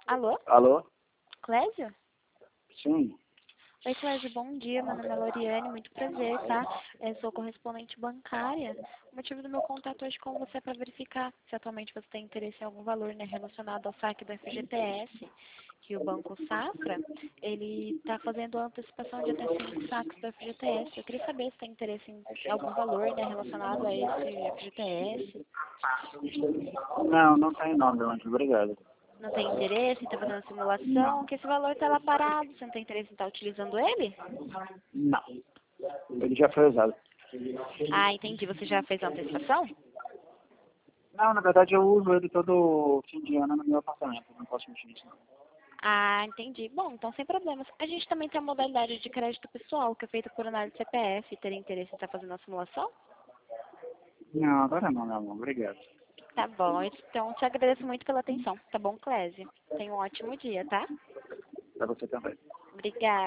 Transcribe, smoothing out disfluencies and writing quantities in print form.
Alô? Alô? Clésio? Sim. Oi, Clésio, bom dia. Meu nome é Loriane, muito prazer, tá? Sou correspondente bancária. O motivo do meu contato hoje com você é para verificar se atualmente você tem interesse em algum valor, né, relacionado ao saque do FGTS, que o Banco Safra, ele está fazendo a antecipação de até 5 saques do FGTS. Eu queria saber se tem interesse em algum valor, né, relacionado a esse FGTS. Não, não tem nome, antes. Obrigado. Não tem interesse em estar fazendo simulação, que esse valor está lá parado, você não tem interesse em estar utilizando ele? Não. Ele já foi usado. Ah, entendi. Você já fez a antecipação? Não, na verdade eu uso ele todo fim de ano no meu apartamento. Não posso mexer nisso. Ah, entendi. Bom, então sem problemas. A gente também tem a modalidade de crédito pessoal, que é feita por análise CPF. Teria interesse em estar fazendo a simulação? Não, agora não, meu amor. Obrigado. Tá bom. Então, te agradeço muito pela atenção. Tá bom, Clésio? Tenha um ótimo dia, tá? Pra você também. Obrigada.